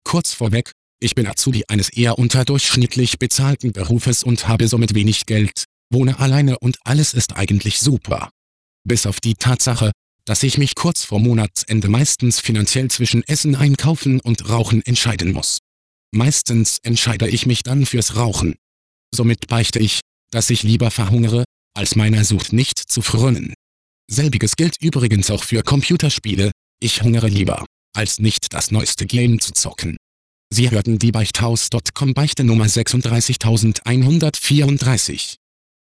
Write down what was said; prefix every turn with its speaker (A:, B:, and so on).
A: Kurz vorweg, ich bin Azubi eines eher unterdurchschnittlich bezahlten Berufes und habe somit wenig Geld, wohne alleine und alles ist eigentlich super. Bis auf die Tatsache, dass ich mich kurz vor Monatsende meistens finanziell zwischen Essen, Einkaufen und Rauchen entscheiden muss. Meistens entscheide ich mich dann fürs Rauchen. Somit beichte ich, dass ich lieber verhungere, als meiner Sucht nicht zu frönen. Selbiges gilt übrigens auch für Computerspiele, ich hungere lieber, als nicht das neueste Game zu zocken. Sie hörten die Beichthaus.com Beichte Nummer 36134.